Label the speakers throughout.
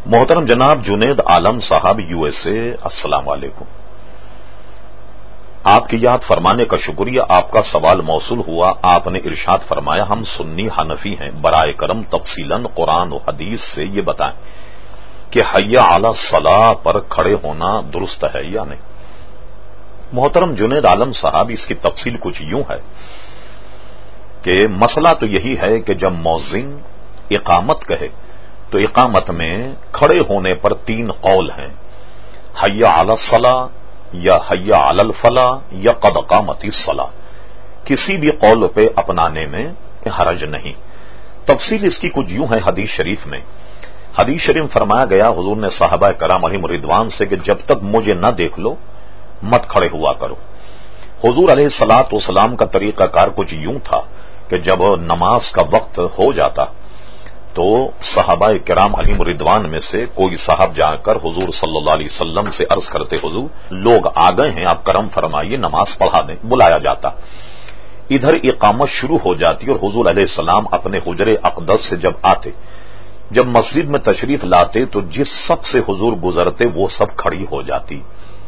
Speaker 1: محترم جناب جنید عالم صاحب USA، السلام علیکم۔ آپ کی یاد فرمانے کا شکریہ۔ آپ کا سوال موصول ہوا، آپ نے ارشاد فرمایا ہم سنی حنفی ہیں، برائے کرم تفصیلاً قرآن و حدیث سے یہ بتائیں کہ حی علی الصلاۃ پر کھڑے ہونا درست ہے یا نہیں۔ محترم جنید عالم صاحب، اس کی تفصیل کچھ یوں ہے کہ مسئلہ تو یہی ہے کہ جب مؤذن اقامت کہے تو اقامت میں کھڑے ہونے پر 3 قول ہیں، حی علی الصلاۃ یا حی علی الفلاح یا قد قامت الصلاۃ۔ کسی بھی قول پہ اپنانے میں حرج نہیں۔ تفصیل اس کی کچھ یوں ہے، حدیث شریف میں فرمایا گیا، حضور نے صحابہ کرام علیہم رضوان سے کہ جب تک مجھے نہ دیکھ لو مت کھڑے ہوا کرو۔ حضور علیہ الصلوۃ والسلام کا طریقہ کار کچھ یوں تھا کہ جب نماز کا وقت ہو جاتا تو صحابہ کرام علیہم رضوان میں سے کوئی صاحب جا کر حضور صلی اللہ علیہ وسلم سے عرض کرتے، حضور لوگ آ گئے ہیں، آپ کرم فرمائیے نماز پڑھا دیں۔ بلایا جاتا، ادھر اقامت شروع ہو جاتی اور حضور علیہ السلام اپنے حجر اقدس سے جب آتے، جب مسجد میں تشریف لاتے تو جس سب سے حضور گزرتے وہ سب کھڑی ہو جاتی۔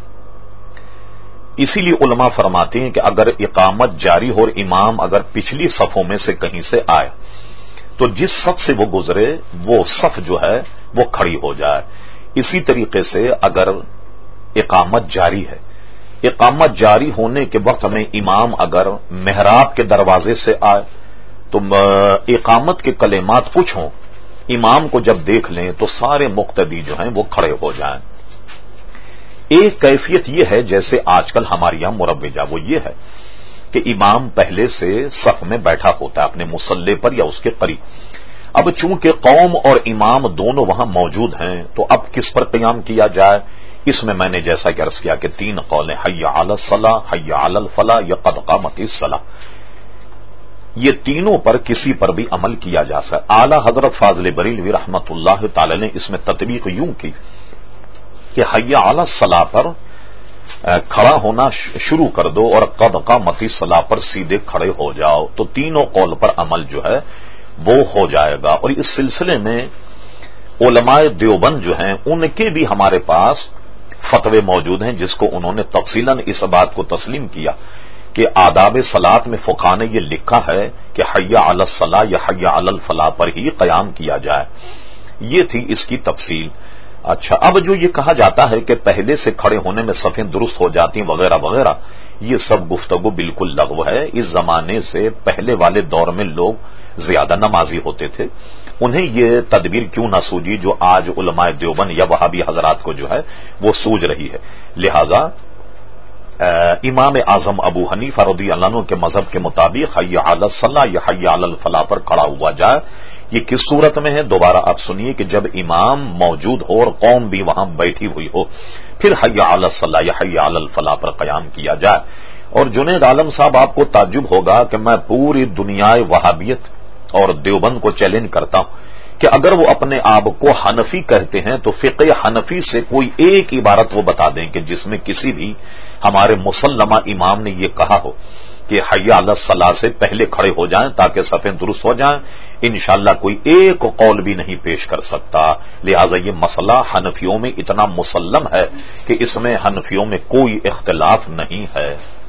Speaker 1: اسی لیے علماء فرماتے ہیں کہ اگر اقامت جاری ہو اور امام اگر پچھلی صفوں میں سے کہیں سے آئے تو جس صف سے وہ گزرے وہ صف جو ہے وہ کھڑی ہو جائے۔ اسی طریقے سے اگر اقامت جاری ہے، اقامت جاری ہونے کے وقت میں امام اگر محراب کے دروازے سے آئے تو اقامت کے کلمات کچھ ہوں، امام کو جب دیکھ لیں تو سارے مقتدی جو ہیں وہ کھڑے ہو جائیں۔ ایک کیفیت یہ ہے جیسے آج کل ہمارے یہاں مروجہ، وہ یہ ہے کہ امام پہلے سے صف میں بیٹھا ہوتا ہے اپنے مصلی پر یا اس کے قریب۔ اب چونکہ قوم اور امام دونوں وہاں موجود ہیں تو اب کس پر قیام کیا جائے، اس میں نے جیسا کہ عرض کیا کہ 3 قول ہیں، حی علی الصلاۃ، حی علی الفلاح یا قد قامت الصلاۃ۔ یہ تینوں پر کسی پر بھی عمل کیا جا سکتا۔ اعلی حضرت فاضل بریلوی رحمت اللہ تعالی نے اس میں تطبیق یوں کی کہ حی علی الصلاۃ پر کھڑا ہونا شروع کر دو اور قد قامت الصلاۃ پر سیدھے کھڑے ہو جاؤ، تو تینوں قول پر عمل جو ہے وہ ہو جائے گا۔ اور اس سلسلے میں علماء دیوبند جو ہیں ان کے بھی ہمارے پاس فتوے موجود ہیں جس کو انہوں نے تفصیلاً اس بات کو تسلیم کیا کہ آداب صلاۃ میں فقہاء نے یہ لکھا ہے کہ حی علی الصلاۃ یا حی علی الفلاح پر ہی قیام کیا جائے۔ یہ تھی اس کی تفصیل۔ اچھا، اب جو یہ کہا جاتا ہے کہ پہلے سے کھڑے ہونے میں صفیں درست ہو جاتی ہیں وغیرہ وغیرہ، یہ سب گفتگو بالکل لغو ہے۔ اس زمانے سے پہلے والے دور میں لوگ زیادہ نمازی ہوتے تھے، انہیں یہ تدبیر کیوں نہ سوجی جو آج علماء دیوبند یا وہابی حضرات کو جو ہے وہ سوج رہی ہے۔ لہذا امام اعظم ابو حنیفہ رضی اللہ عنہ کے مذہب کے مطابق حی علی الصلاۃ یا حی علی الفلاح پر کھڑا ہوا جائے۔ یہ کس صورت میں ہے دوبارہ آپ سنیے کہ جب امام موجود ہو اور قوم بھی وہاں بیٹھی ہوئی ہو، پھر حی علی الصلاۃ یا حی علی الفلاح پر قیام کیا جائے۔ اور جنید عالم صاحب، آپ کو تعجب ہوگا کہ میں پوری دنیا وہابیت اور دیوبند کو چیلنج کرتا ہوں کہ اگر وہ اپنے آپ کو حنفی کہتے ہیں تو فقہ حنفی سے کوئی ایک عبارت وہ بتا دیں کہ جس میں کسی بھی ہمارے مسلمہ امام نے یہ کہا ہو کہ حی علی الصلاۃ سے پہلے کھڑے ہو جائیں تاکہ صفیں درست ہو جائیں۔ انشاءاللہ کوئی ایک قول بھی نہیں پیش کر سکتا۔ لہذا یہ مسئلہ حنفیوں میں اتنا مسلم ہے کہ اس میں حنفیوں میں کوئی اختلاف نہیں ہے۔